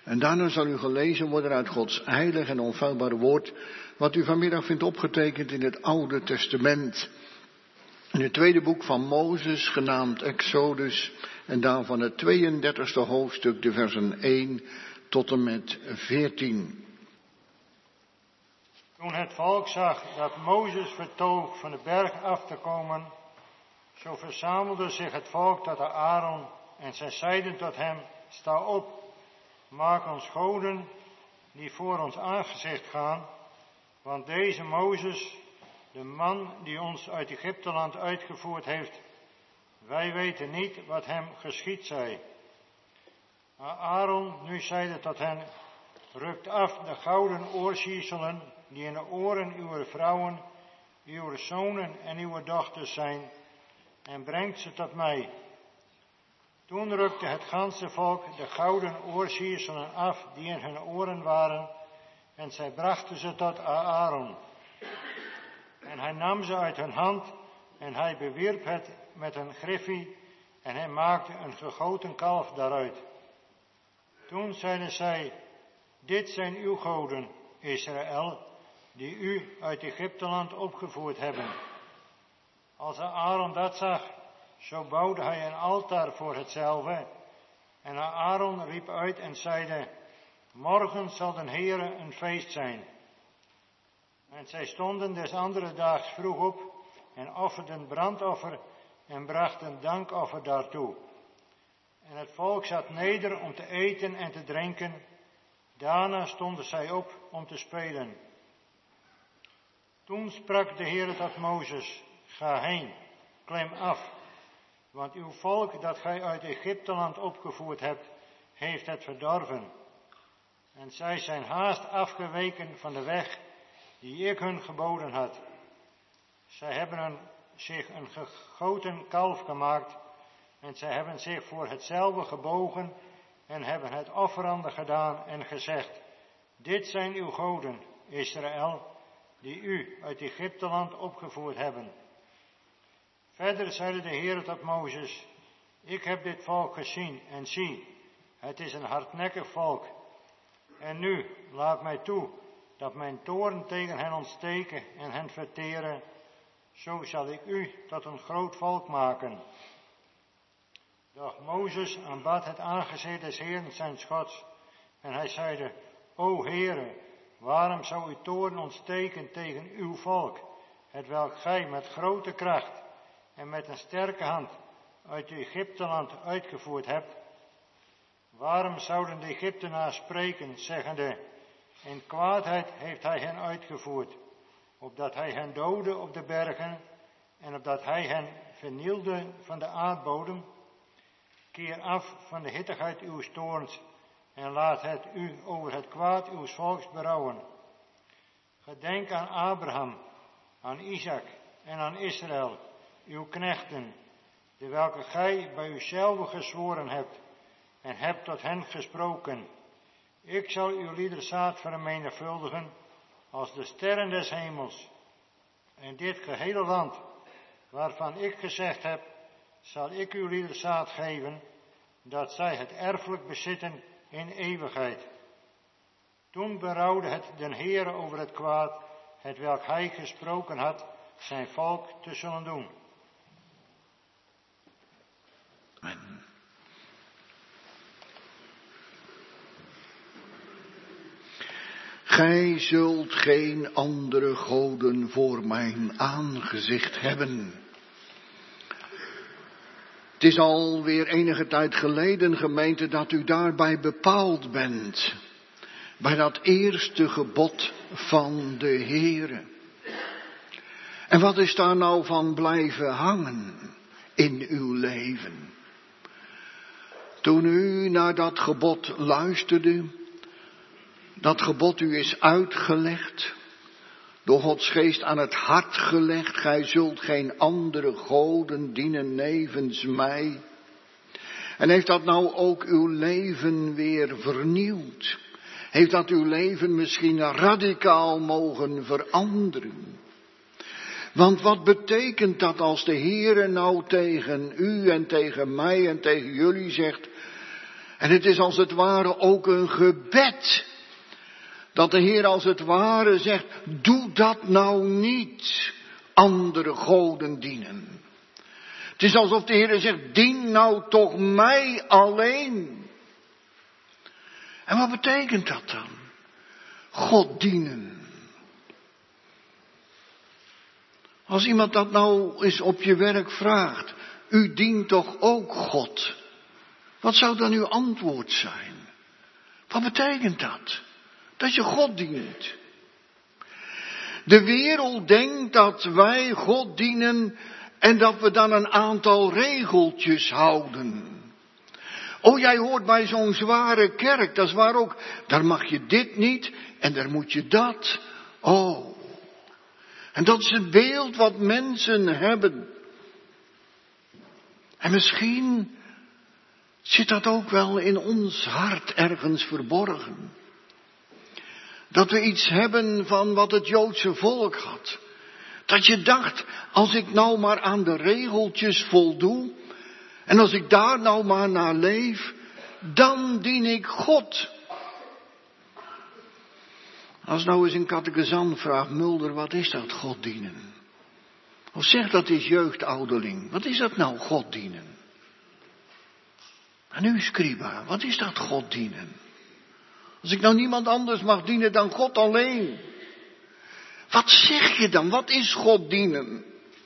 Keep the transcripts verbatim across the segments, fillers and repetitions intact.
En daarna zal u gelezen worden uit Gods heilig en onfeilbare woord, wat u vanmiddag vindt opgetekend in het Oude Testament. In het tweede boek van Mozes, genaamd Exodus, en daarvan het tweeëndertigste hoofdstuk, de versen één tot en met veertien. Toen het volk zag dat Mozes vertoog van de berg af te komen, zo verzamelde zich het volk tot Aaron en zij zeiden tot hem, sta op, maak ons goden die voor ons aangezicht gaan, want deze Mozes, de man die ons uit Egypteland uitgevoerd heeft, wij weten niet wat hem geschied zij. Maar Aaron nu zeide tot hen, rukt af de gouden oorsierselen die in de oren uw vrouwen, uw zonen en uw dochters zijn, en brengt ze tot mij. Toen rukte het ganse volk de gouden oorsierselen af die in hun oren waren, en zij brachten ze tot Aaron. En hij nam ze uit hun hand, en hij bewierp het met een griffie, en hij maakte een gegoten kalf daaruit. Toen zeiden zij, dit zijn uw goden, Israël, die u uit Egypteland opgevoerd hebben. Als Aaron dat zag, zo bouwde hij een altaar voor hetzelfde. En Aaron riep uit en zeide, morgen zal de Heere een feest zijn. En zij stonden des andere daags vroeg op en offerden brandoffer en brachten dankoffer daartoe. En het volk zat neder om te eten en te drinken. Daarna stonden zij op om te spelen. Toen sprak de Heere tot Mozes, ga heen, klim af, want uw volk dat gij uit Egypteland opgevoerd hebt, heeft het verdorven. En zij zijn haast afgeweken van de weg die ik hun geboden had. Zij hebben een, zich een gegoten kalf gemaakt en zij hebben zich voor hetzelfde gebogen en hebben het offerande gedaan en gezegd, dit zijn uw goden, Israël, die u uit Egypteland opgevoerd hebben. Verder zeide de Heer tot Mozes, ik heb dit volk gezien en zie, het is een hardnekkig volk. En nu, laat mij toe, dat mijn toorn tegen hen ontsteken en hen verteren, zo zal ik u tot een groot volk maken. Doch Mozes aanbad het aangezicht des Heeren zijn Gods, en hij zeide, o Heere, waarom zou uw toorn ontsteken tegen uw volk, hetwelk gij met grote kracht en met een sterke hand uit Egypteland uitgevoerd hebt? Waarom zouden de Egyptenaars spreken, zeggende, in kwaadheid heeft hij hen uitgevoerd, opdat hij hen doodde op de bergen en opdat hij hen vernielde van de aardbodem? Keer af van de hittigheid uw toorns en laat het u over het kwaad uw volks berouwen. Gedenk aan Abraham, aan Isaac en aan Israël, uw knechten, de welke gij bij uzelf gezworen hebt en hebt tot hen gesproken. Ik zal uw liederzaad vermenigvuldigen als de sterren des hemels. En dit gehele land, waarvan ik gezegd heb, zal ik uw liederzaad geven, dat zij het erfelijk bezitten in eeuwigheid. Toen berouwde het den Heere over het kwaad, hetwelk hij gesproken had, zijn volk te zullen doen. Amen. Gij zult geen andere goden voor mijn aangezicht hebben. Het is alweer enige tijd geleden, gemeente, dat u daarbij bepaald bent. Bij dat eerste gebod van de Heere. En wat is daar nou van blijven hangen in uw leven? Toen u naar dat gebod luisterde, dat gebod u is uitgelegd, door Gods geest aan het hart gelegd, gij zult geen andere goden dienen nevens mij. En heeft dat nou ook uw leven weer vernieuwd? Heeft dat uw leven misschien radicaal mogen veranderen? Want wat betekent dat als de Heere nou tegen u en tegen mij en tegen jullie zegt, En het is als het ware ook een gebed. Dat de Heer als het ware zegt, doe dat nou niet, andere goden dienen. Het is alsof de Heer zegt, dien nou toch mij alleen. En wat betekent dat dan? God dienen. Als iemand dat nou eens op je werk vraagt, u dient toch ook God? Wat zou dan uw antwoord zijn? Wat betekent dat? Dat je God dient. De wereld denkt dat wij God dienen en dat we dan een aantal regeltjes houden. Oh, jij hoort bij zo'n zware kerk, dat is waar ook. Daar mag je dit niet en daar moet je dat. Oh. En dat is het beeld wat mensen hebben. En misschien zit dat ook wel in ons hart ergens verborgen. Dat we iets hebben van wat het Joodse volk had. Dat je dacht, als ik nou maar aan de regeltjes voldoe, en als ik daar nou maar naar leef, dan dien ik God. Als nou eens een catechizant vraagt, Mulder, wat is dat, God dienen? Of zeg dat is jeugdouderling, wat is dat nou, God dienen? En u, scriba, wat is dat, God dienen? Als ik nou niemand anders mag dienen dan God alleen. Wat zeg je dan? Wat is God dienen?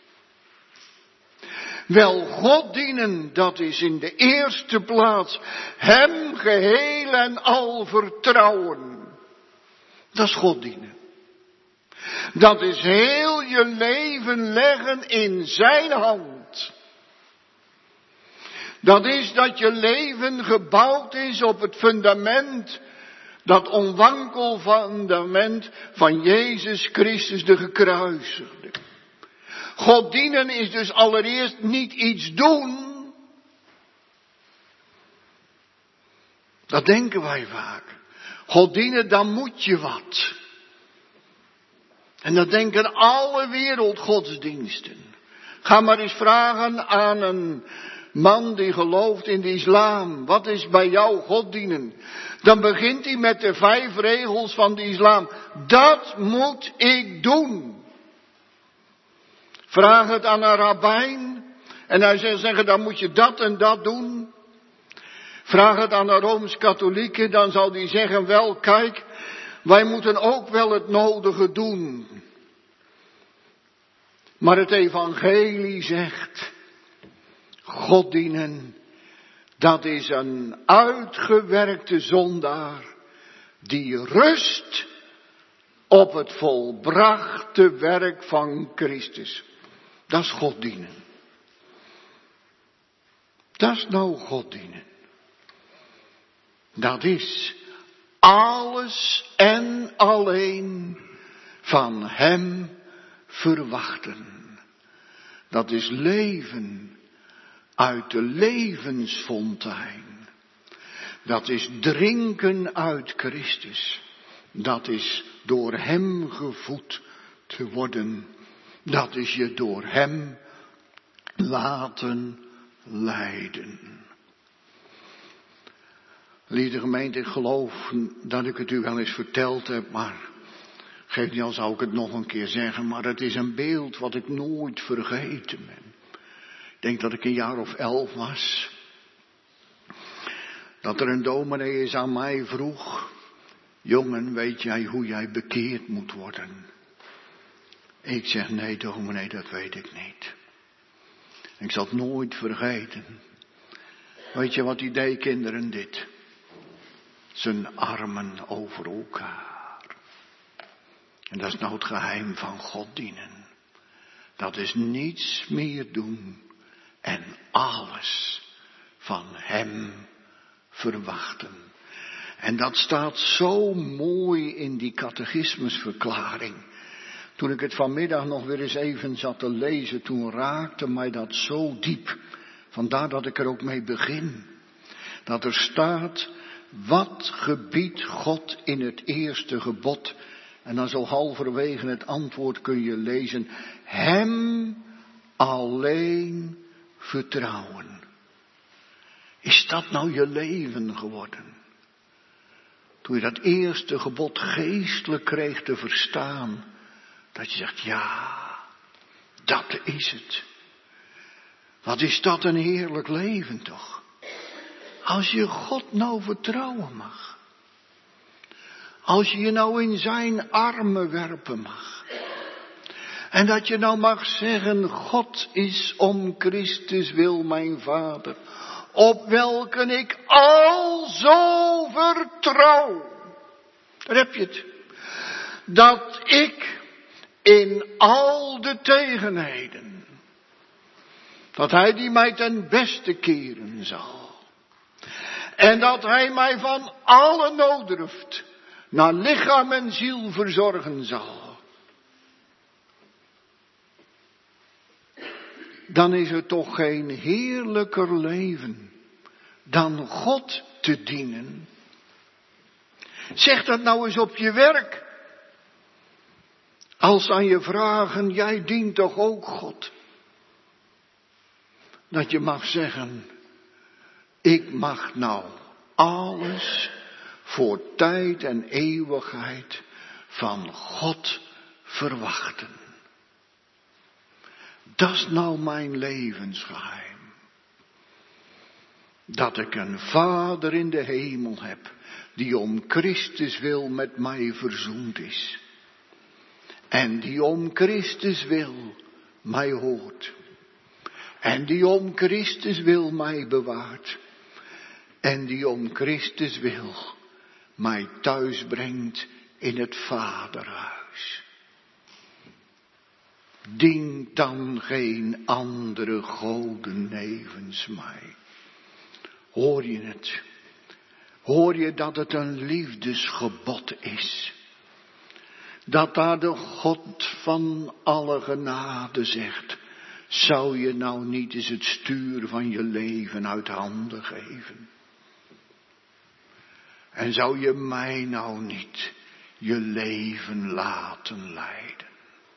Wel, God dienen, dat is in de eerste plaats Hem geheel en al vertrouwen. Dat is God dienen. Dat is heel je leven leggen in Zijn hand. Dat is dat je leven gebouwd is op het fundament, dat onwankel fundament van Jezus Christus de gekruisigde. God dienen is dus allereerst niet iets doen. Dat denken wij vaak. God dienen, dan moet je wat. En dat denken alle wereldgodsdiensten. Ga maar eens vragen aan een man die gelooft in de islam. Wat is bij jou God dienen? Dan begint hij met de vijf regels van de islam. Dat moet ik doen. Vraag het aan een rabbijn. En hij zal zeggen, dan moet je dat en dat doen. Vraag het aan een Rooms-katholieke. Dan zal die zeggen, wel kijk, wij moeten ook wel het nodige doen. Maar het evangelie zegt, God dienen, dat is een uitgewerkte zondaar die rust op het volbrachte werk van Christus. Dat is God dienen. Dat is nou God dienen. Dat is alles en alleen van Hem verwachten. Dat is leven uit de levensfontein. Dat is drinken uit Christus. Dat is door Hem gevoed te worden. Dat is je door Hem laten leiden. Lieve gemeente, ik geloof dat ik het u wel eens verteld heb, maar geef niet, al zou ik het nog een keer zeggen, maar het is een beeld wat ik nooit vergeten ben. Ik denk dat ik een jaar of elf was. Dat er een dominee is aan mij vroeg, jongen, weet jij hoe jij bekeerd moet worden? Ik zeg, nee dominee, dat weet ik niet. Ik zal het nooit vergeten. Weet je wat die deed, kinderen, dit? Zijn armen over elkaar. En dat is nou het geheim van God dienen. Dat is niets meer doen en alles van Hem verwachten. En dat staat zo mooi in die catechismusverklaring. Toen ik het vanmiddag nog weer eens even zat te lezen, toen raakte mij dat zo diep. Vandaar dat ik er ook mee begin. Dat er staat, wat gebiedt God in het eerste gebod? En dan zo halverwege het antwoord kun je lezen, Hem alleen vertrouwen. Is dat nou je leven geworden? Toen je dat eerste gebod geestelijk kreeg te verstaan. Dat je zegt, ja, dat is het. Wat is dat een heerlijk leven toch? Als je God nou vertrouwen mag. Als je je nou in zijn armen werpen mag. En dat je nou mag zeggen, God is om Christus wil mijn Vader. Op welke ik al zo vertrouw. Daar heb je het. Dat ik in al de tegenheden. Dat hij die mij ten beste keren zal. En dat hij mij van alle nooddruft naar lichaam en ziel verzorgen zal. Dan is er toch geen heerlijker leven dan God te dienen. Zeg dat nou eens op je werk. Als aan je vragen, jij dient toch ook God? Dat je mag zeggen, ik mag nou alles voor tijd en eeuwigheid van God verwachten. Dat is nou mijn levensgeheim. Dat ik een Vader in de hemel heb, die om Christus wil met mij verzoend is. En die om Christus wil mij hoort. En die om Christus wil mij bewaart. En die om Christus wil mij thuis brengt in het Vaderhuis. Dient dan geen andere goden nevens mij. Hoor je het? Hoor je dat het een liefdesgebod is? Dat daar de God van alle genade zegt, zou je nou niet eens het stuur van je leven uit handen geven? En zou je mij nou niet je leven laten leiden?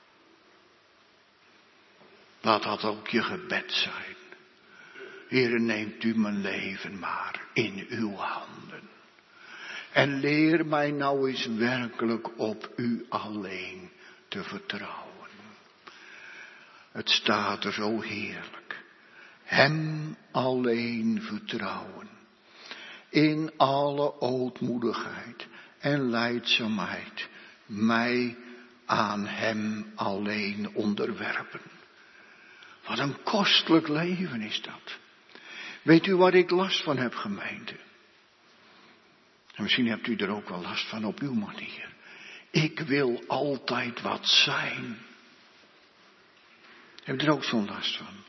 Laat dat ook je gebed zijn. Heere, neemt u mijn leven maar in uw handen. En leer mij nou eens werkelijk op u alleen te vertrouwen. Het staat er zo heerlijk. Hem alleen vertrouwen. In alle ootmoedigheid en lijdzaamheid. Mij aan hem alleen onderwerpen. Wat een kostelijk leven is dat. Weet u waar ik last van heb, gemeente? En misschien hebt u er ook wel last van op uw manier. Ik wil altijd wat zijn. Heb je er ook zo'n last van?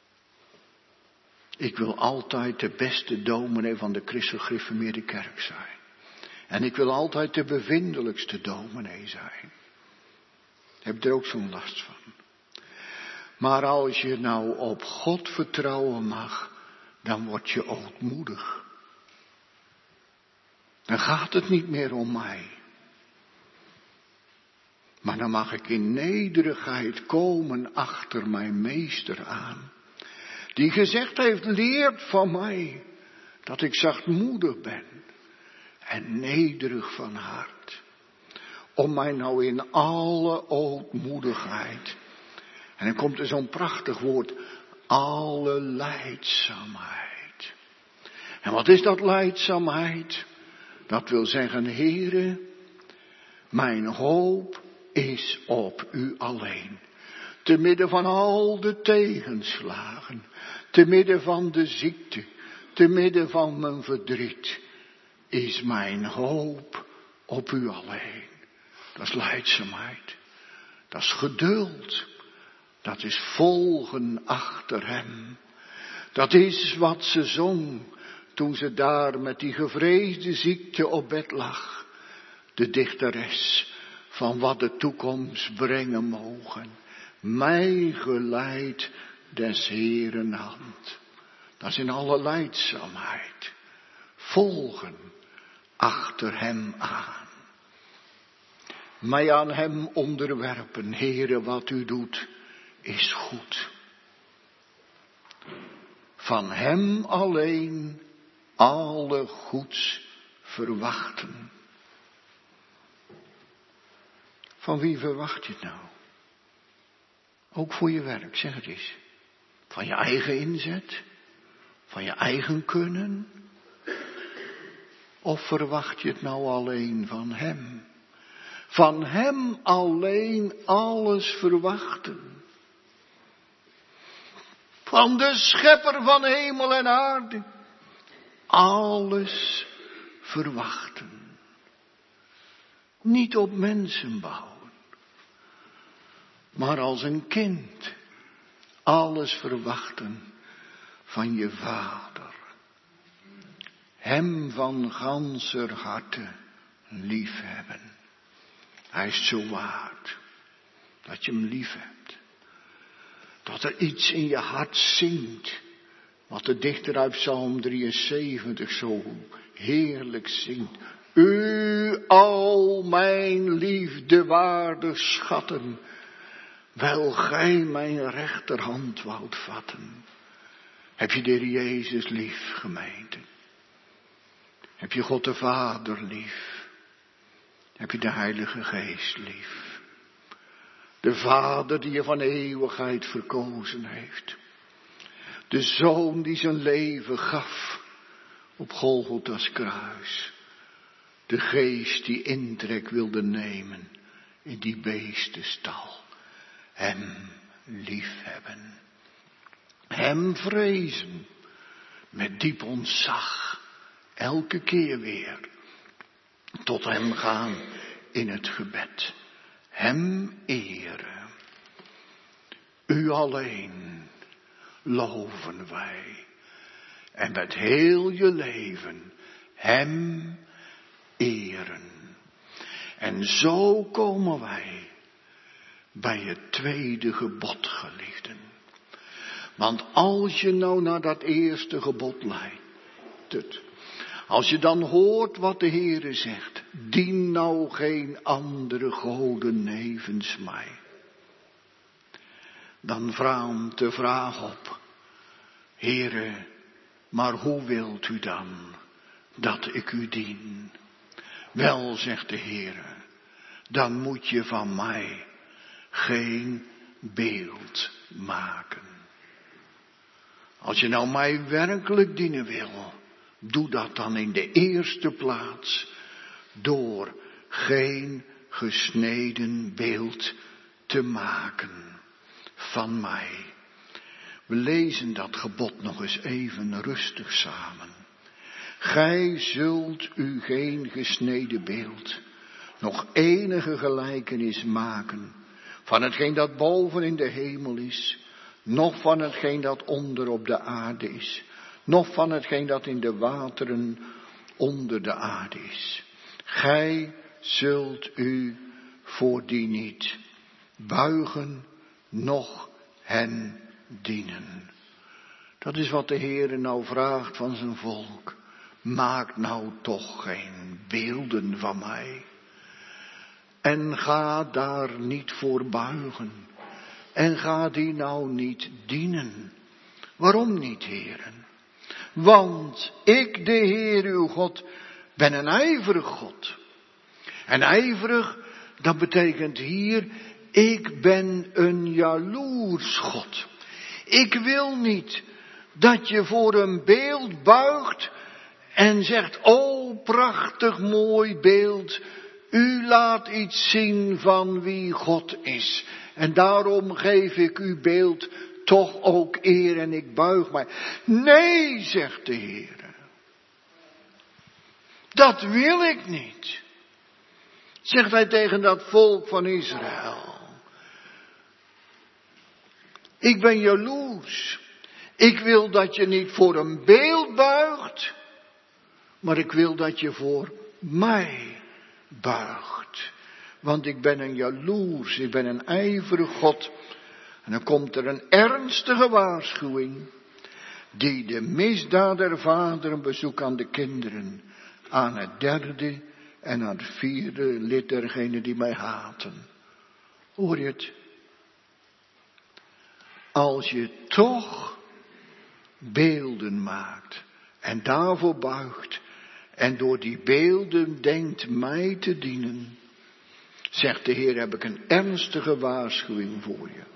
Ik wil altijd de beste dominee van de christelijk gereformeerde kerk zijn. En ik wil altijd de bevindelijkste dominee zijn. Heb je er ook zo'n last van? Maar als je nou op God vertrouwen mag, dan word je ootmoedig. Dan gaat het niet meer om mij. Maar dan mag ik in nederigheid komen achter mijn meester aan. Die gezegd heeft, leert van mij dat ik zachtmoedig ben en nederig van hart. Om mij nou in alle ootmoedigheid. En dan komt er zo'n prachtig woord, alle lijdzaamheid. En wat is dat lijdzaamheid? Dat wil zeggen, Heere, mijn hoop is op u alleen. Te midden van al de tegenslagen, te midden van de ziekte, te midden van mijn verdriet, is mijn hoop op u alleen. Dat is lijdzaamheid. Dat is geduld. Dat is volgen achter hem. Dat is wat ze zong toen ze daar met die gevreesde ziekte op bed lag. De dichteres van wat de toekomst brengen mogen. Mij geleid des Heeren hand. Dat is in alle lijdzaamheid. Volgen achter hem aan. Mij aan hem onderwerpen. Heere, wat u doet is goed. Van hem alleen alle goeds verwachten. Van wie verwacht je het nou? Ook voor je werk, zeg het eens. Van je eigen inzet? Van je eigen kunnen? Of verwacht je het nou alleen van hem? Van hem alleen alles verwachten. Van de schepper van hemel en aarde. Alles verwachten. Niet op mensen bouwen. Maar als een kind. Alles verwachten van je vader. Hem van ganser harte liefhebben. Hij is zo waard dat je hem lief hebt. Dat er iets in je hart zingt. Wat de dichter uit Psalm drieënzeventig zo heerlijk zingt. U al mijn liefdewaarde schatten. Wel gij mijn rechterhand woudt vatten. Heb je de Heer Jezus lief, gemeente? Heb je God de Vader lief? Heb je de Heilige Geest lief? De Vader die je van eeuwigheid verkozen heeft. De Zoon die zijn leven gaf op Golgotha's kruis. De Geest die intrek wilde nemen in die beestenstal. Hem liefhebben. Hem vrezen met diep ontzag. Elke keer weer. Tot hem gaan in het gebed. Hem eren. U alleen loven wij. En met heel je leven hem eren. En zo komen wij bij het tweede gebod, geliefden. Want als je nou naar dat eerste gebod luistert. Als je dan hoort wat de Heere zegt. Dien nou geen andere goden nevens mij. Dan vraamt de vraag op. Heere, maar hoe wilt u dan dat ik u dien? Wel, zegt de Heere, dan moet je van mij geen beeld maken. Als je nou mij werkelijk dienen wil, doe dat dan in de eerste plaats door geen gesneden beeld te maken van mij. We lezen dat gebod nog eens even rustig samen. Gij zult u geen gesneden beeld, nog enige gelijkenis maken van hetgeen dat boven in de hemel is, noch van hetgeen dat onder op de aarde is, noch van hetgeen dat in de wateren onder de aarde is. Gij zult u voor die niet buigen, noch hen dienen. Dat is wat de Heere nou vraagt van zijn volk. Maak nou toch geen beelden van mij. En ga daar niet voor buigen. En ga die nou niet dienen. Waarom niet, heren? Want ik, de Heer uw God, ben een ijverig God. En ijverig, dat betekent hier, ik ben een jaloers God. Ik wil niet dat je voor een beeld buigt en zegt, o prachtig mooi beeld, u laat iets zien van wie God is. En daarom geef ik uw beeld toch ook eer en ik buig mij. Nee, zegt de Heer. Dat wil ik niet. Zegt hij tegen dat volk van Israël. Ik ben jaloers. Ik wil dat je niet voor een beeld buigt, maar ik wil dat je voor mij buigt. Want ik ben een jaloers, ik ben een ijverig God. En dan komt er een ernstige waarschuwing, die de misdaad der vaderen bezoekt aan de kinderen, aan het derde en aan het vierde lid dergenen die mij haten. Hoor je het? Als je toch beelden maakt en daarvoor buigt en door die beelden denkt mij te dienen, zegt de Heer, heb ik een ernstige waarschuwing voor je.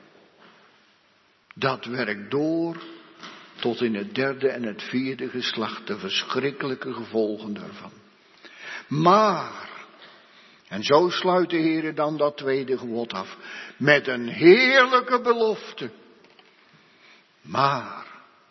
Dat werkt door tot in het derde en het vierde geslacht, de verschrikkelijke gevolgen daarvan. Maar, en zo sluit de Heer dan dat tweede gebod af, met een heerlijke belofte. Maar,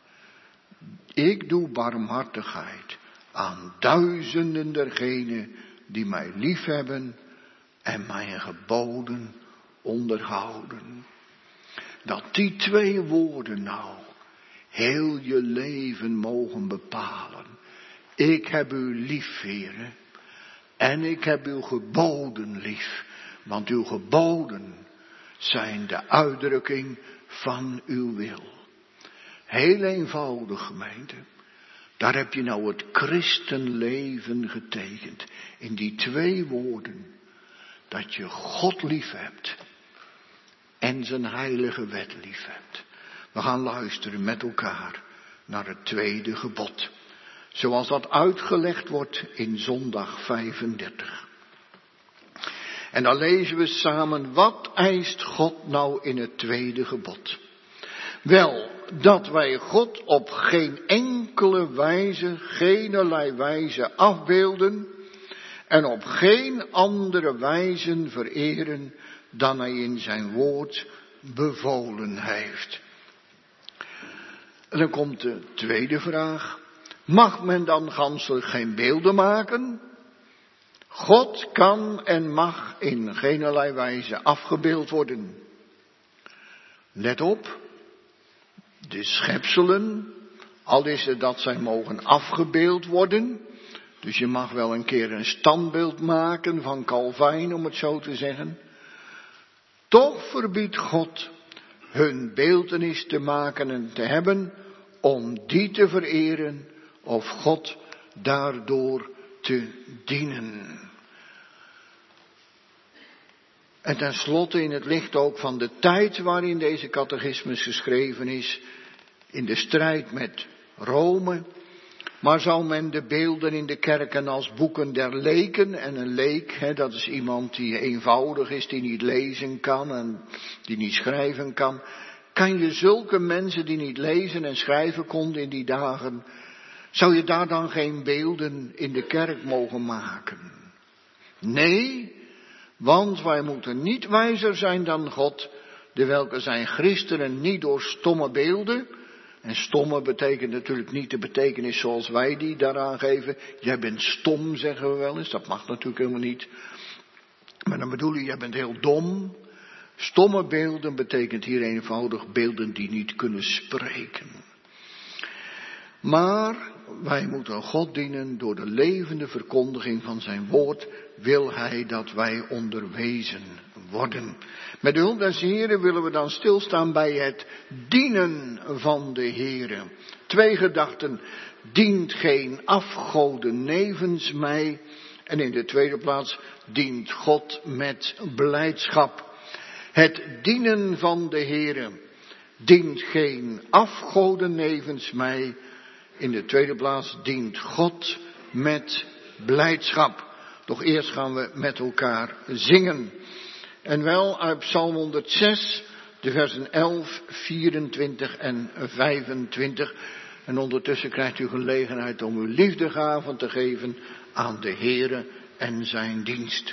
ik doe barmhartigheid aan duizenden dergenen die mij liefhebben en mijn geboden onderhouden. Dat die twee woorden nou heel je leven mogen bepalen. Ik heb u lief, Heere, en ik heb uw geboden lief, want uw geboden zijn de uitdrukking van uw wil. Heel eenvoudig, gemeente. Daar heb je nou het christenleven getekend. In die twee woorden. Dat je God lief hebt. En zijn heilige wet lief hebt. We gaan luisteren met elkaar naar het tweede gebod. Zoals dat uitgelegd wordt in zondag vijfendertig. En dan lezen we samen, wat eist God nou in het tweede gebod? Wel, dat wij God op geen enkele wijze, geenerlei wijze afbeelden en op geen andere wijze vereren dan hij in zijn woord bevolen heeft. En dan komt de tweede vraag. Mag men dan ganselijk geen beelden maken? God kan en mag in geenerlei wijze afgebeeld worden. Let op. De schepselen, al is het dat zij mogen afgebeeld worden. Dus je mag wel een keer een standbeeld maken van Calvijn, om het zo te zeggen. Toch verbiedt God hun beeltenis te maken en te hebben om die te vereren of God daardoor te dienen. En tenslotte in het licht ook van de tijd waarin deze catechismus geschreven is, in de strijd met Rome, maar zou men de beelden in de kerken als boeken der leken, en een leek, hè, dat is iemand die eenvoudig is, die niet lezen kan en die niet schrijven kan, kan je zulke mensen die niet lezen en schrijven konden in die dagen, zou je daar dan geen beelden in de kerk mogen maken? Nee, want wij moeten niet wijzer zijn dan God, de welke zijn christenen niet door stomme beelden, en stomme betekent natuurlijk niet de betekenis zoals wij die daaraan geven. Jij bent stom, zeggen we wel eens, dat mag natuurlijk helemaal niet. Maar dan bedoel je, jij bent heel dom. Stomme beelden betekent hier eenvoudig beelden die niet kunnen spreken. Maar wij moeten God dienen door de levende verkondiging van zijn woord, wil hij dat wij onderwezen worden. Met de hulp des Heren willen we dan stilstaan bij het dienen van de Heren. Twee gedachten. Dient geen afgoden nevens mij. En in de tweede plaats dient God met blijdschap. Het dienen van de Heren dient geen afgoden nevens mij. In de tweede plaats dient God met blijdschap. Doch eerst gaan we met elkaar zingen. En wel uit Psalm honderdzes, de versen elf, vierentwintig en vijfentwintig. En ondertussen krijgt u gelegenheid om uw liefdegaven te geven aan de Heere en zijn dienst.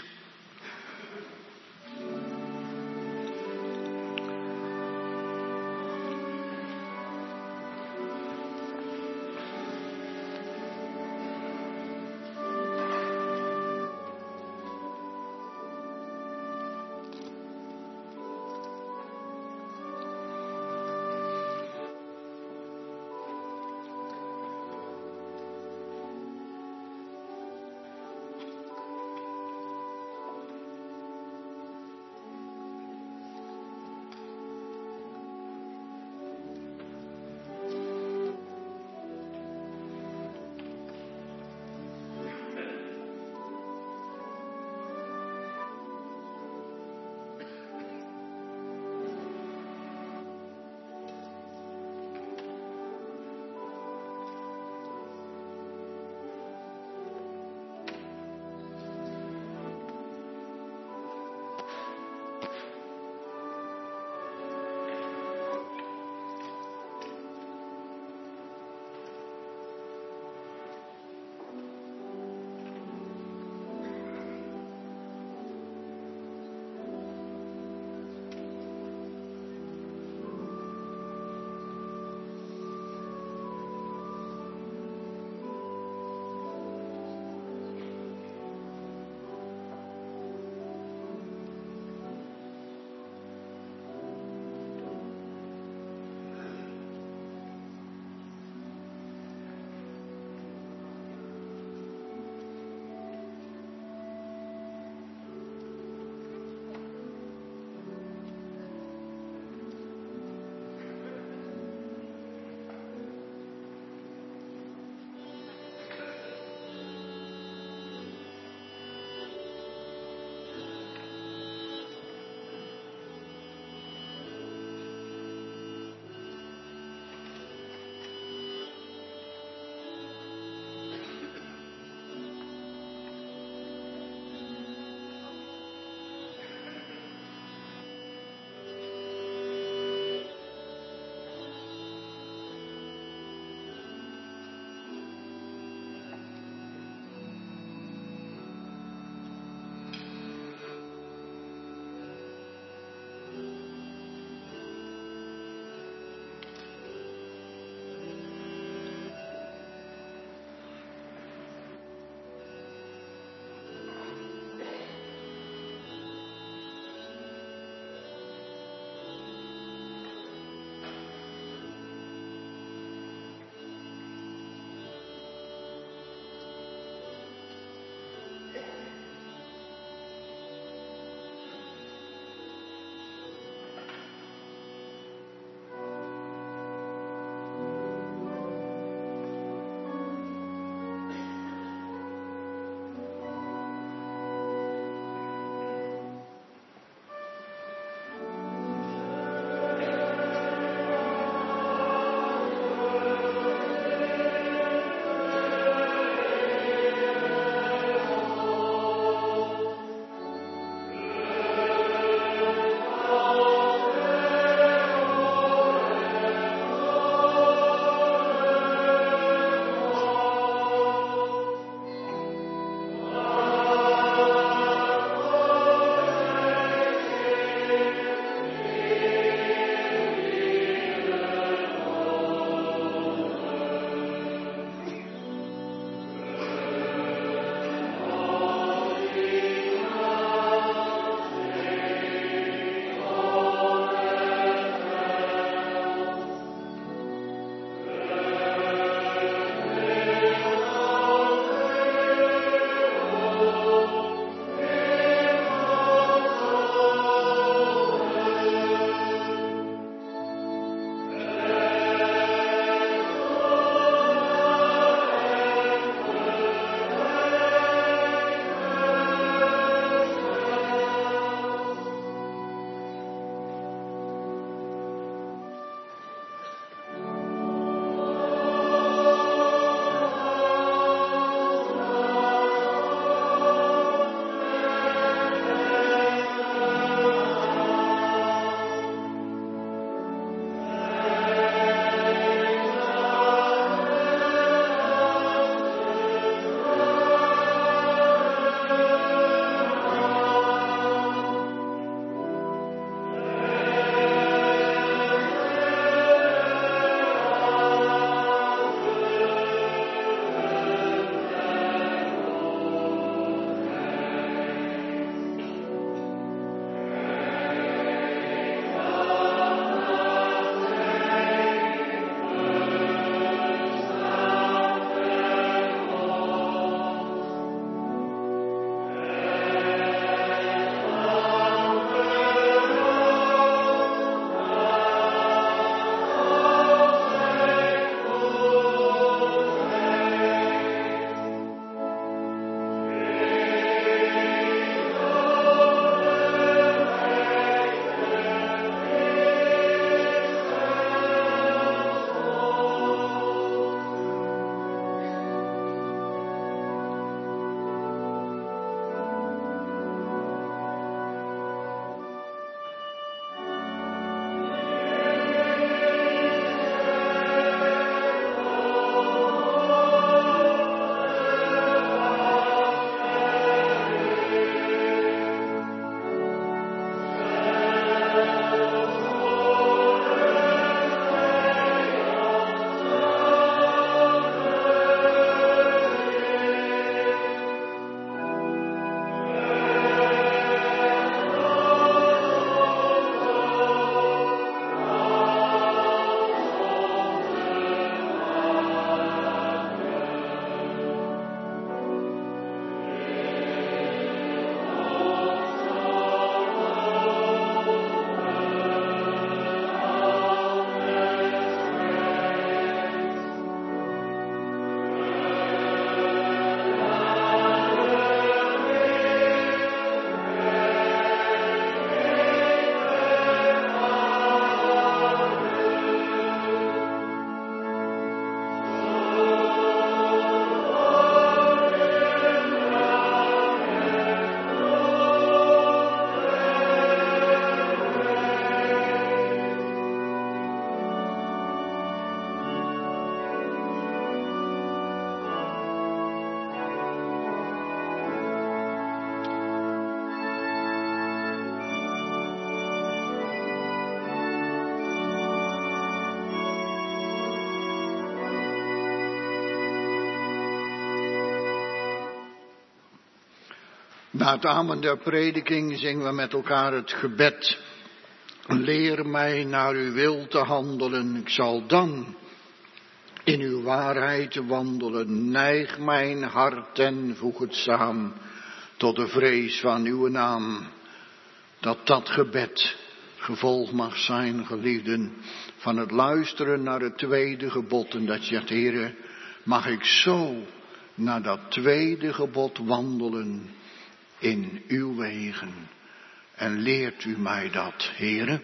Na het amen der prediking zingen we met elkaar het gebed. Leer mij naar uw wil te handelen, ik zal dan in uw waarheid wandelen. Neig mijn hart en voeg het samen tot de vrees van uw naam. Dat dat gebed gevolg mag zijn, geliefden, van het luisteren naar het tweede gebod. En dat je zegt, Heere, mag ik zo naar dat tweede gebod wandelen in uw wegen. En leert u mij dat, Heere.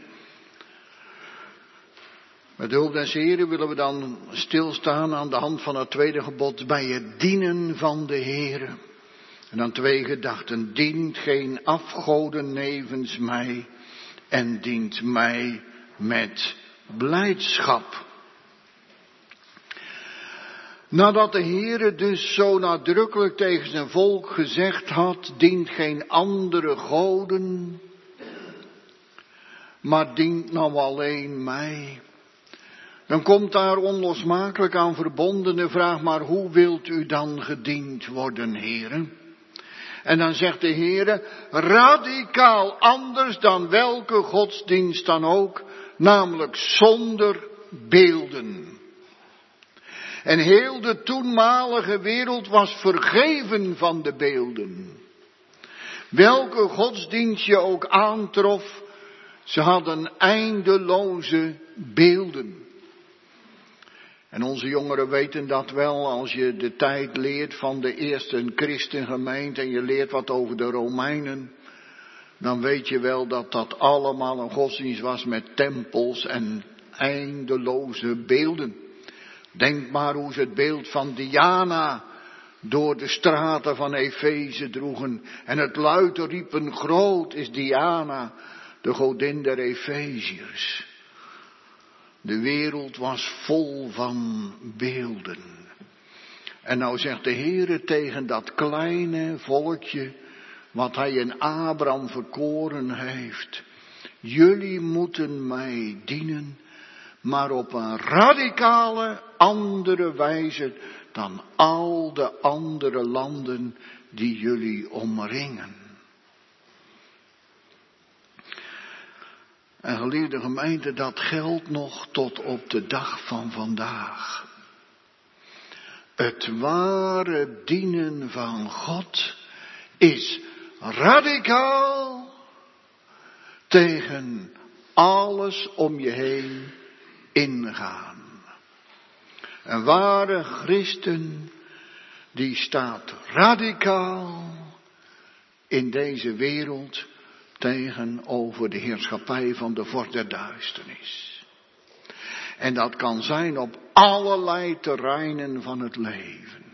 Met de hulp des Heren willen we dan stilstaan aan de hand van het tweede gebod bij het dienen van de Heere. En dan twee gedachten. Dient geen afgoden nevens mij en dient mij met blijdschap. Nadat de Heere dus zo nadrukkelijk tegen zijn volk gezegd had, dient geen andere goden, maar dient nou alleen mij. Dan komt daar onlosmakelijk aan verbonden de vraag, maar hoe wilt u dan gediend worden, Heere? En dan zegt de Heere, radicaal anders dan welke godsdienst dan ook, namelijk zonder beelden. En heel de toenmalige wereld was vergeven van de beelden. Welke godsdienst je ook aantrof, ze hadden eindeloze beelden. En onze jongeren weten dat wel, als je de tijd leert van de eerste christengemeente en je leert wat over de Romeinen, dan weet je wel dat dat allemaal een godsdienst was met tempels en eindeloze beelden. Denk maar hoe ze het beeld van Diana door de straten van Efeze droegen. En het luid riepen, groot is Diana, de godin der Efeziërs. De wereld was vol van beelden. En nou zegt de Heere tegen dat kleine volkje, wat hij in Abraham verkoren heeft. Jullie moeten mij dienen, maar op een radicale andere wijze dan al de andere landen die jullie omringen. En geliefde gemeente, dat geldt nog tot op de dag van vandaag. Het ware dienen van God is radicaal tegen alles om je heen ingaan. Een ware christen, die staat radicaal in deze wereld tegenover de heerschappij van de vorst der duisternis. En dat kan zijn op allerlei terreinen van het leven.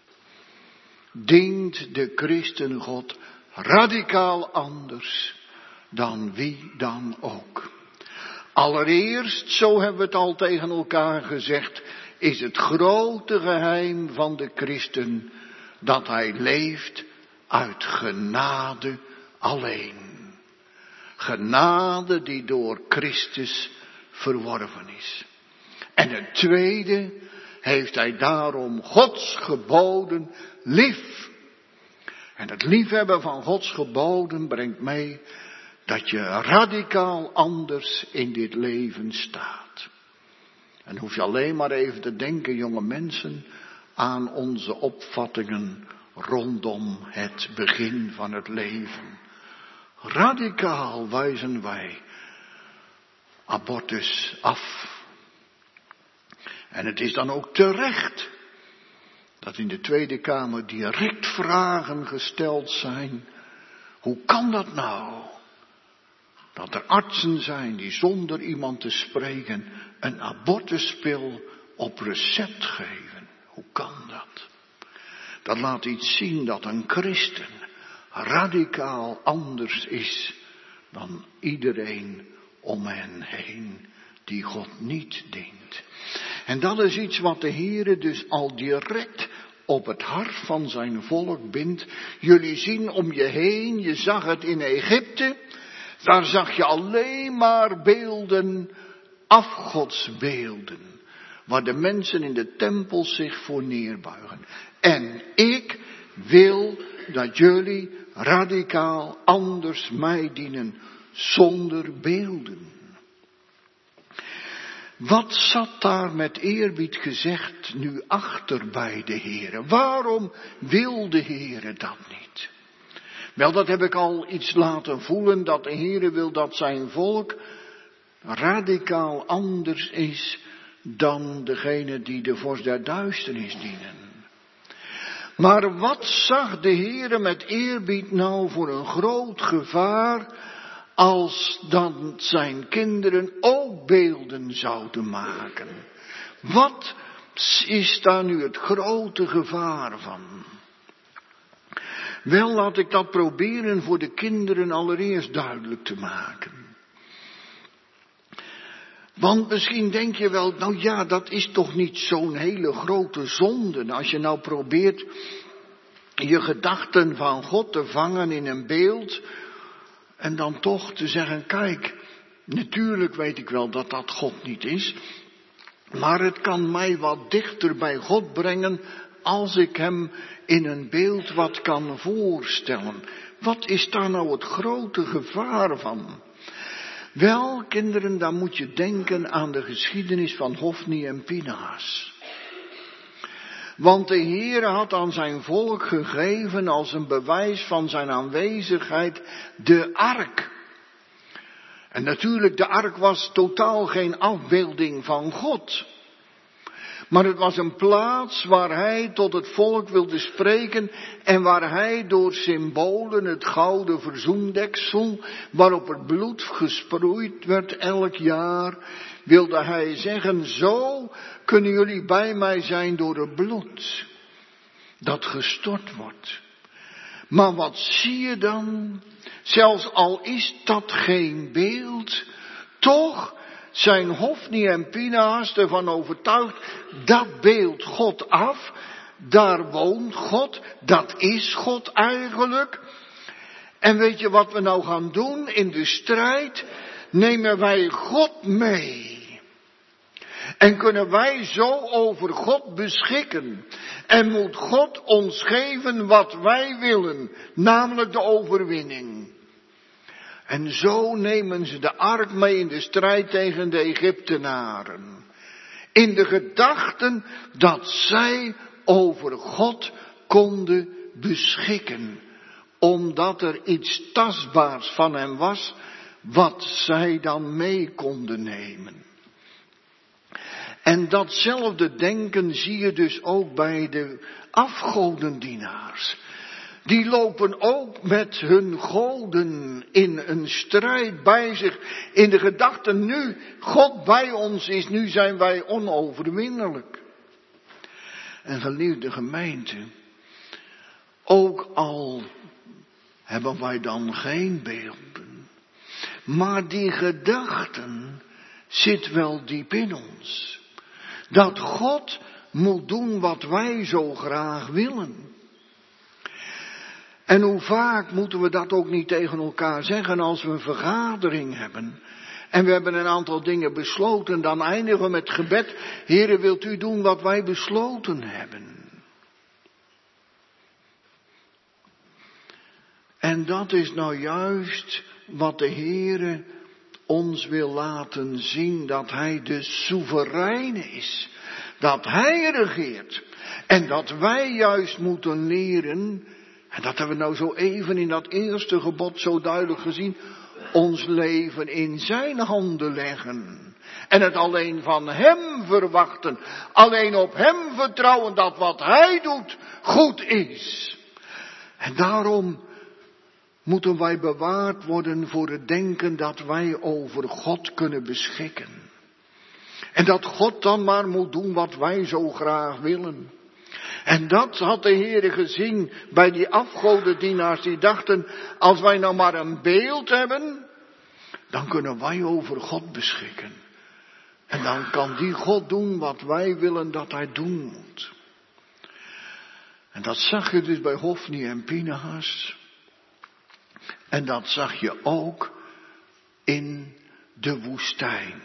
Dient de christen God radicaal anders dan wie dan ook. Allereerst, zo hebben we het al tegen elkaar gezegd, is het grote geheim van de christen dat hij leeft uit genade alleen. Genade die door Christus verworven is. En het tweede, heeft hij daarom Gods geboden lief. En het liefhebben van Gods geboden brengt mee dat je radicaal anders in dit leven staat. En hoef je alleen maar even te denken, jonge mensen, aan onze opvattingen rondom het begin van het leven. Radicaal wijzen wij abortus af. En het is dan ook terecht dat in de Tweede Kamer direct vragen gesteld zijn. Hoe kan dat nou? Dat er artsen zijn die zonder iemand te spreken een abortuspil op recept geven. Hoe kan dat? Dat laat iets zien dat een christen radicaal anders is dan iedereen om hen heen die God niet dient. En dat is iets wat de Heere dus al direct op het hart van zijn volk bindt. Jullie zien om je heen, je zag het in Egypte, daar zag je alleen maar beelden, afgodsbeelden, waar de mensen in de tempel zich voor neerbuigen. En ik wil dat jullie radicaal anders mij dienen, zonder beelden. Wat zat daar met eerbied gezegd nu achter bij de Heere? Waarom wil de Heere dat niet? Wel, dat heb ik al iets laten voelen, dat de Heere wil dat zijn volk radicaal anders is dan degene die de vorst der duisternis dienen. Maar wat zag de Heere met eerbied nou voor een groot gevaar als dan zijn kinderen ook beelden zouden maken? Wat is daar nu het grote gevaar van? Wel, laat ik dat proberen voor de kinderen allereerst duidelijk te maken. Want misschien denk je wel, nou ja, dat is toch niet zo'n hele grote zonde. Als je nou probeert je gedachten van God te vangen in een beeld en dan toch te zeggen, kijk, natuurlijk weet ik wel dat dat God niet is, maar het kan mij wat dichter bij God brengen als ik hem in een beeld wat kan voorstellen. Wat is daar nou het grote gevaar van? Wel, kinderen, dan moet je denken aan de geschiedenis van Hofni en Pinhas. Want de Heere had aan zijn volk gegeven als een bewijs van zijn aanwezigheid de ark. En natuurlijk, de ark was totaal geen afbeelding van God. Maar het was een plaats waar hij tot het volk wilde spreken en waar hij door symbolen, het gouden verzoendeksel, waarop het bloed gesproeid werd elk jaar, wilde hij zeggen, zo kunnen jullie bij mij zijn door het bloed dat gestort wordt. Maar wat zie je dan? Zelfs al is dat geen beeld, toch zijn Hofni en Pinhas ervan overtuigd, dat beeld God af, daar woont God, dat is God eigenlijk. En weet je wat we nou gaan doen in de strijd? Nemen wij God mee. En kunnen wij zo over God beschikken. En moet God ons geven wat wij willen, namelijk de overwinning. En zo nemen ze de ark mee in de strijd tegen de Egyptenaren. In de gedachten dat zij over God konden beschikken. Omdat er iets tastbaars van hem was, wat zij dan mee konden nemen. En datzelfde denken zie je dus ook bij de afgodendienaars. Die lopen ook met hun goden in een strijd bij zich. In de gedachte, nu God bij ons is, nu zijn wij onoverwinnelijk. En geliefde gemeente, ook al hebben wij dan geen beelden, maar die gedachten zit wel diep in ons. Dat God moet doen wat wij zo graag willen. En hoe vaak moeten we dat ook niet tegen elkaar zeggen als we een vergadering hebben. En we hebben een aantal dingen besloten, dan eindigen we met gebed. Heere, wilt u doen wat wij besloten hebben? En dat is nou juist wat de Heere ons wil laten zien, dat hij de soevereine is. Dat hij regeert. En dat wij juist moeten leren, en dat hebben we nou zo even in dat eerste gebod zo duidelijk gezien, ons leven in zijn handen leggen. En het alleen van hem verwachten. Alleen op hem vertrouwen dat wat hij doet goed is. En daarom moeten wij bewaard worden voor het denken dat wij over God kunnen beschikken. En dat God dan maar moet doen wat wij zo graag willen. En dat had de Heere gezien bij die afgodendienaars die dachten, als wij nou maar een beeld hebben, dan kunnen wij over God beschikken. En dan kan die God doen wat wij willen dat hij doen moet. En dat zag je dus bij Hofni en Pinhas. En dat zag je ook in de woestijn.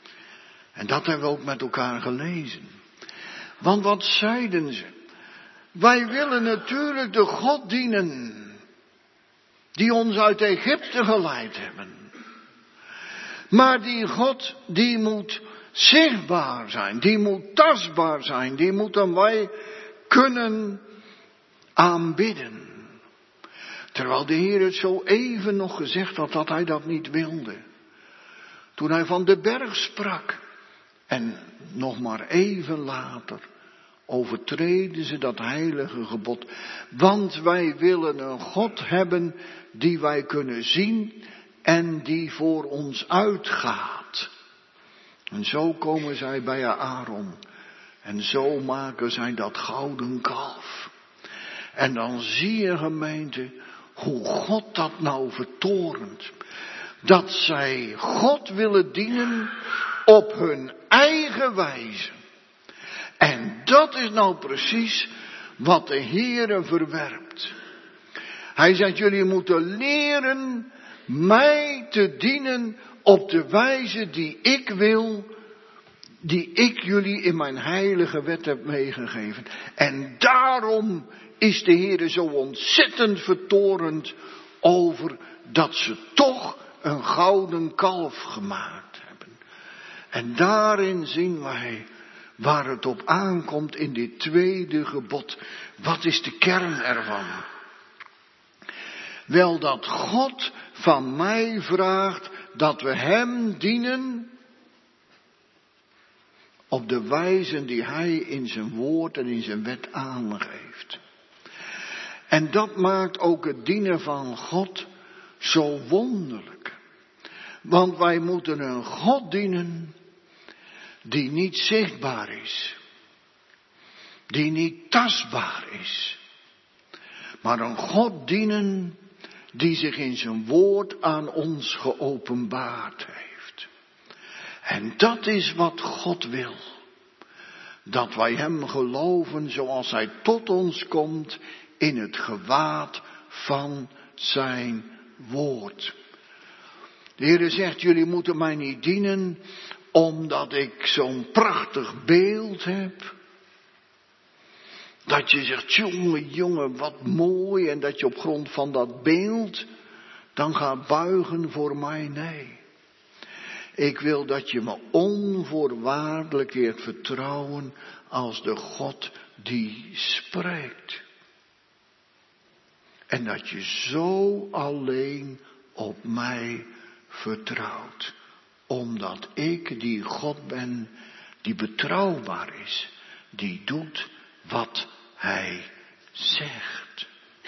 En dat hebben we ook met elkaar gelezen. Want wat zeiden ze? Wij willen natuurlijk de God dienen die ons uit Egypte geleid hebben. Maar die God, die moet zichtbaar zijn, die moet tastbaar zijn, die moeten wij kunnen aanbidden. Terwijl de Heer het zo even nog gezegd had dat hij dat niet wilde. Toen hij van de berg sprak. En nog maar even later overtreden ze dat heilige gebod. Want wij willen een God hebben die wij kunnen zien en die voor ons uitgaat. En zo komen zij bij Aaron. En zo maken zij dat gouden kalf. En dan zie je, gemeente, hoe God dat nou vertorent. Dat zij God willen dienen op hun eigen wijze. En dat is nou precies wat de Heere verwerpt. Hij zegt, jullie moeten leren mij te dienen op de wijze die ik wil, die ik jullie in mijn heilige wet heb meegegeven. En daarom is de Heere zo ontzettend vertorend over dat ze toch een gouden kalf gemaakt hebben. En daarin zien wij waar het op aankomt in dit tweede gebod. Wat is de kern ervan? Wel, dat God van mij vraagt dat we hem dienen op de wijze die hij in zijn woord en in zijn wet aangeeft. En dat maakt ook het dienen van God zo wonderlijk. Want wij moeten een God dienen die niet zichtbaar is. Die niet tastbaar is. Maar een God dienen die zich in zijn woord aan ons geopenbaard heeft. En dat is wat God wil. Dat wij hem geloven zoals hij tot ons komt in het gewaad van zijn woord. De Heer zegt, jullie moeten mij niet dienen omdat ik zo'n prachtig beeld heb. Dat je zegt, jongen, jongen, wat mooi. En dat je op grond van dat beeld dan gaat buigen voor mij. Nee. Ik wil dat je me onvoorwaardelijk leert vertrouwen als de God die spreekt. En dat je zo alleen op mij vertrouwt. Omdat ik die God ben die betrouwbaar is. Die doet wat hij zegt.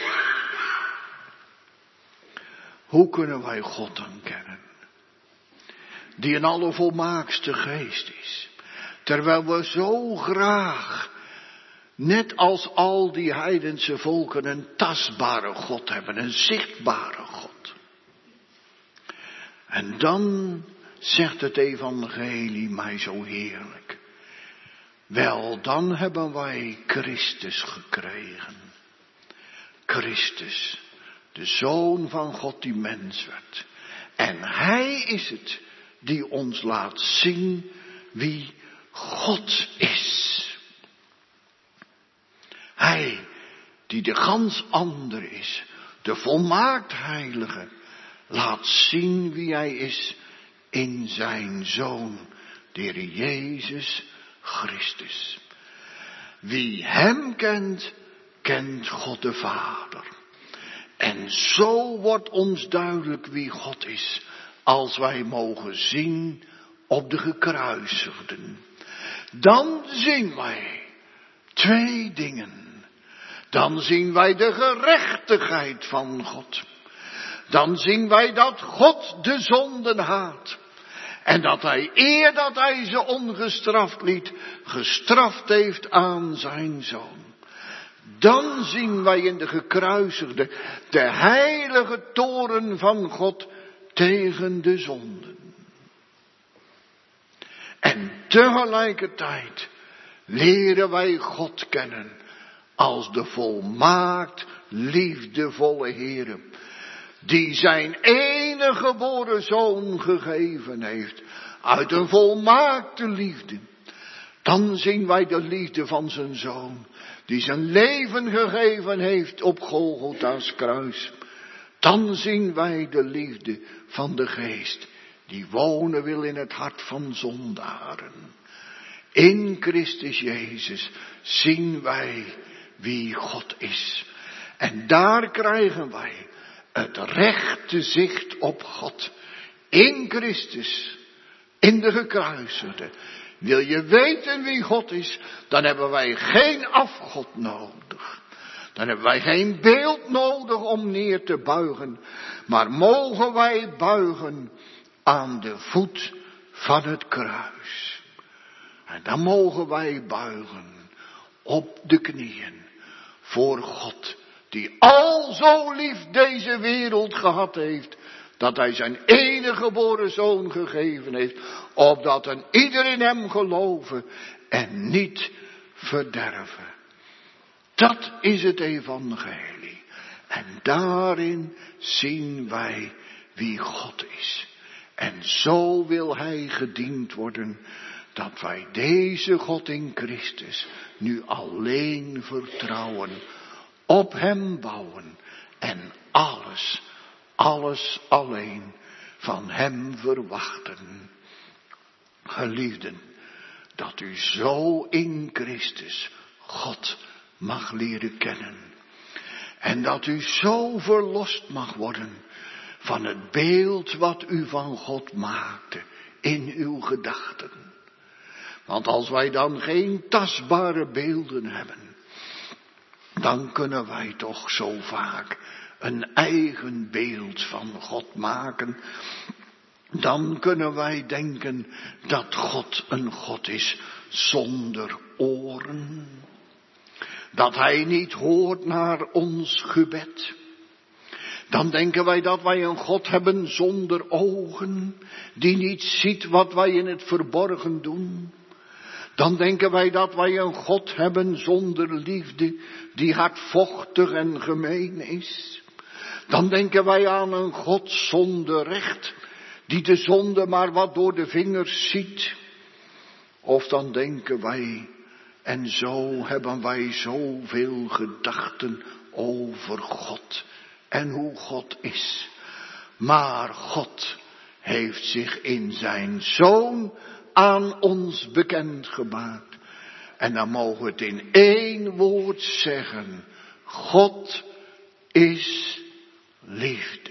Hoe kunnen wij God dan kennen? Die een allervolmaakste geest is. Terwijl we zo graag, net als al die heidense volken, een tastbare God hebben. Een zichtbare God. En dan zegt het evangelie mij zo heerlijk. Wel, dan hebben wij Christus gekregen. Christus, de Zoon van God die mens werd. En hij is het die ons laat zien wie God is. Hij die de gans ander is, de volmaakt heilige, laat zien wie hij is in zijn Zoon, de Heer Jezus Christus. Wie hem kent, kent God de Vader. En zo wordt ons duidelijk wie God is, als wij mogen zien op de gekruisigden. Dan zien wij twee dingen. Dan zien wij de gerechtigheid van God. Dan zien wij dat God de zonden haat. En dat hij, eer dat hij ze ongestraft liet, gestraft heeft aan zijn Zoon. Dan zien wij in de gekruisigde de heilige toorn van God tegen de zonden. En tegelijkertijd leren wij God kennen als de volmaakt liefdevolle Heere, die zijn enige geboren Zoon gegeven heeft uit een volmaakte liefde. Dan zien wij de liefde van zijn Zoon, die zijn leven gegeven heeft op Golgotha's kruis. Dan zien wij de liefde van de Geest, die wonen wil in het hart van zondaren. In Christus Jezus zien wij wie God is. En daar krijgen wij het rechte zicht op God. In Christus, in de gekruisigde. Wil je weten wie God is, dan hebben wij geen afgod nodig. Dan hebben wij geen beeld nodig om neer te buigen. Maar mogen wij buigen aan de voet van het kruis. En dan mogen wij buigen op de knieën voor God, die al zo lief deze wereld gehad heeft, dat hij zijn enige geboren Zoon gegeven heeft, opdat een ieder in hem geloven en niet verderven. Dat is het evangelie. En daarin zien wij wie God is. En zo wil hij gediend worden, dat wij deze God in Christus nu alleen vertrouwen, op hem bouwen en alles, alles alleen van hem verwachten. Geliefden, dat u zo in Christus God mag leren kennen. En dat u zo verlost mag worden van het beeld wat u van God maakte in uw gedachten. Want als wij dan geen tastbare beelden hebben, dan kunnen wij toch zo vaak een eigen beeld van God maken. Dan kunnen wij denken dat God een God is zonder oren. Dat hij niet hoort naar ons gebed. Dan denken wij dat wij een God hebben zonder ogen, die niet ziet wat wij in het verborgen doen. Dan denken wij dat wij een God hebben zonder liefde, die hardvochtig en gemeen is. Dan denken wij aan een God zonder recht, die de zonde maar wat door de vingers ziet. Of dan denken wij, en zo hebben wij zoveel gedachten over God en hoe God is. Maar God heeft zich in zijn Zoon aan ons bekendgemaakt. En dan mogen we het in één woord zeggen: God is liefde.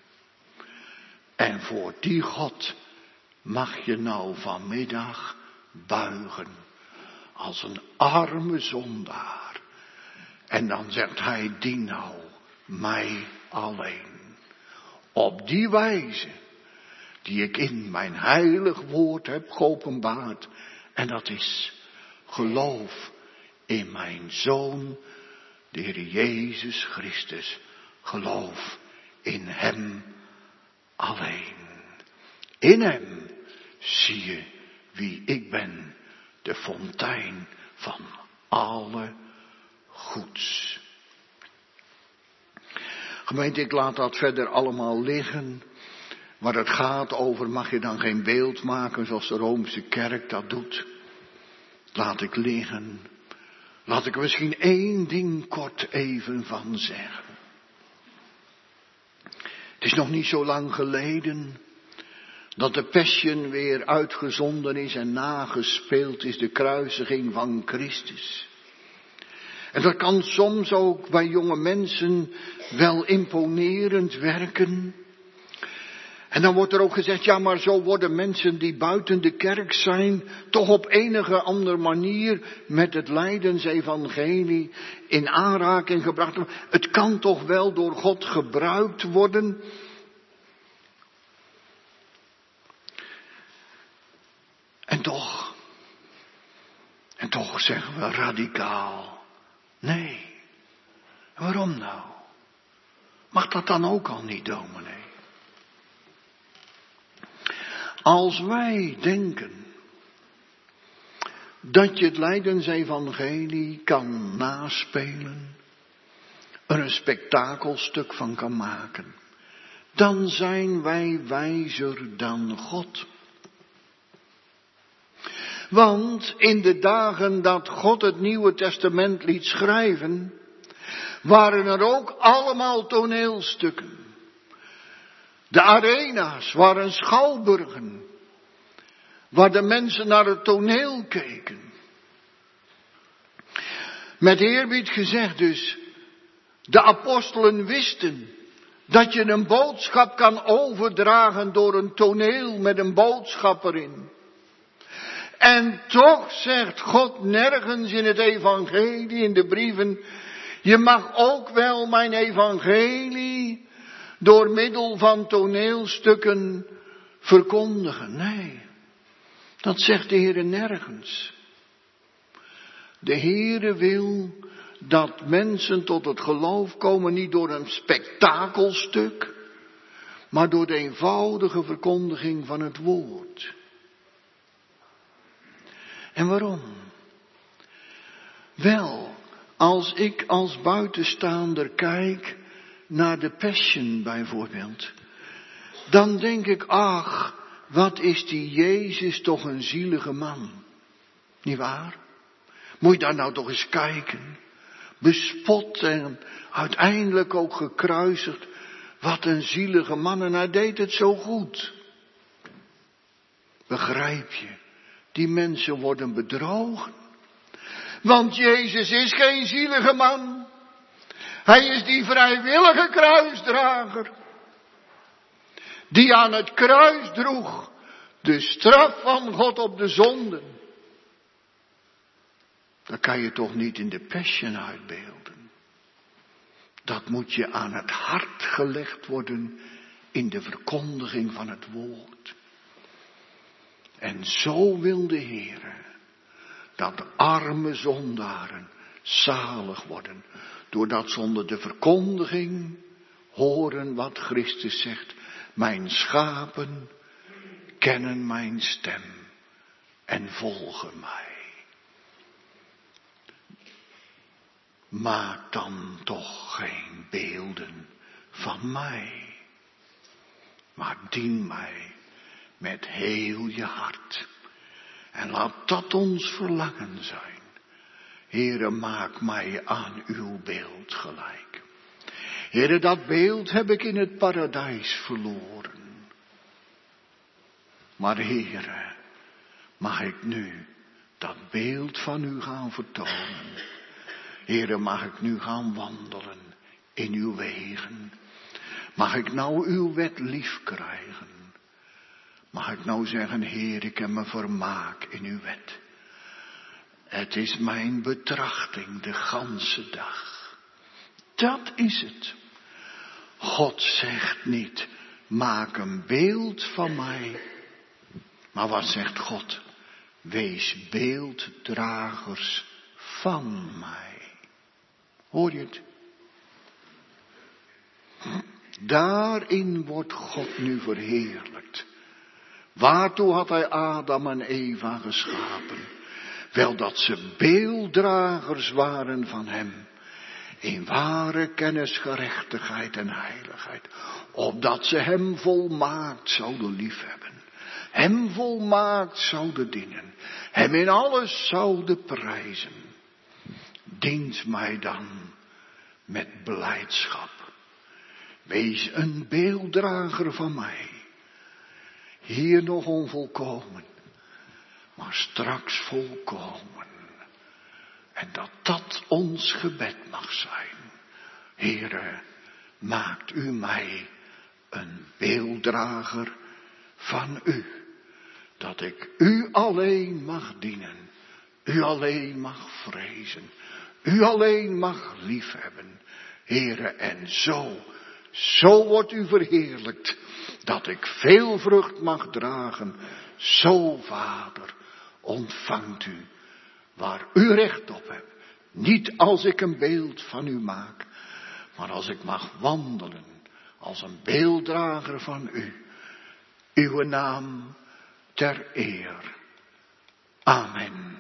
En voor die God mag je nou vanmiddag buigen als een arme zondaar. En dan zegt hij: dien nou mij alleen. Op die wijze die ik in mijn heilig woord heb geopenbaard. En dat is: geloof in mijn Zoon, de Heer Jezus Christus. Geloof in hem alleen. In hem zie je wie ik ben, de fontein van alle goeds. Gemeente, ik laat dat verder allemaal liggen. Waar het gaat over, mag je dan geen beeld maken zoals de Roomse kerk dat doet. Laat ik liggen. Laat ik er misschien één ding kort even van zeggen. Het is nog niet zo lang geleden dat de Passion weer uitgezonden is en nagespeeld is, de kruisiging van Christus. En dat kan soms ook bij jonge mensen wel imponerend werken. En dan wordt er ook gezegd, ja, maar zo worden mensen die buiten de kerk zijn toch op enige andere manier met het lijdensevangelie in aanraking gebracht. Het kan toch wel door God gebruikt worden. En toch, en toch zeggen we radicaal, nee. Waarom nou? Mag dat dan ook al niet, dominee? Als wij denken dat je het lijdensevangelie kan naspelen, er een spektakelstuk van kan maken, dan zijn wij wijzer dan God. Want in de dagen dat God het Nieuwe Testament liet schrijven, waren er ook allemaal toneelstukken. De arena's waren schouwburgen, waar de mensen naar het toneel keken. Met eerbied gezegd dus, de apostelen wisten dat je een boodschap kan overdragen door een toneel met een boodschap erin. En toch zegt God nergens in het evangelie, in de brieven, je mag ook wel mijn evangelie door middel van toneelstukken verkondigen. Nee, dat zegt de Heere nergens. De Heere wil dat mensen tot het geloof komen niet door een spektakelstuk, maar door de eenvoudige verkondiging van het woord. En waarom? Wel, als ik als buitenstaander kijk naar de Passion bijvoorbeeld, dan denk ik, ach, wat is die Jezus toch een zielige man. Niet waar? Moet je daar nou toch eens kijken. Bespot en uiteindelijk ook gekruisigd. Wat een zielige man, en hij deed het zo goed. Begrijp je? Die mensen worden bedrogen. Want Jezus is geen zielige man. Hij is die vrijwillige kruisdrager. Die aan het kruis droeg de straf van God op de zonden. Dat kan je toch niet in de Passion uitbeelden. Dat moet je aan het hart gelegd worden in de verkondiging van het woord. En zo wil de Heere dat de arme zondaren zalig worden, doordat ze onder de verkondiging horen wat Christus zegt. Mijn schapen kennen mijn stem en volgen mij. Maak dan toch geen beelden van mij, maar dien mij met heel je hart. En laat dat ons verlangen zijn. Heere, maak mij aan uw beeld gelijk. Heere, dat beeld heb ik in het paradijs verloren. Maar Heere, mag ik nu dat beeld van u gaan vertonen. Heere, mag ik nu gaan wandelen in uw wegen. Mag ik nou uw wet lief krijgen. Mag ik nou zeggen, Heer, ik heb me vermaak in uw wet. Het is mijn betrachting de ganse dag. Dat is het. God zegt niet, maak een beeld van mij. Maar wat zegt God? Wees beelddragers van mij. Hoor je het? Daarin wordt God nu verheerlijkt. Waartoe had hij Adam en Eva geschapen? Wel dat ze beelddragers waren van hem. In ware kennis, gerechtigheid en heiligheid. Opdat ze hem volmaakt zouden liefhebben. Hem volmaakt zouden dienen. Hem in alles zouden prijzen. Dient mij dan met blijdschap. Wees een beelddrager van mij. Hier nog onvolkomen, maar straks volkomen. En dat dat ons gebed mag zijn. Heere, maakt u mij een beelddrager van u. Dat ik u alleen mag dienen. U alleen mag vrezen. U alleen mag liefhebben. Heere, en zo, zo wordt u verheerlijkt. Dat ik veel vrucht mag dragen. Zo, Vader, ontvangt u waar u recht op hebt. Niet als ik een beeld van u maak, maar als ik mag wandelen als een beelddrager van u. Uw naam ter eer. Amen.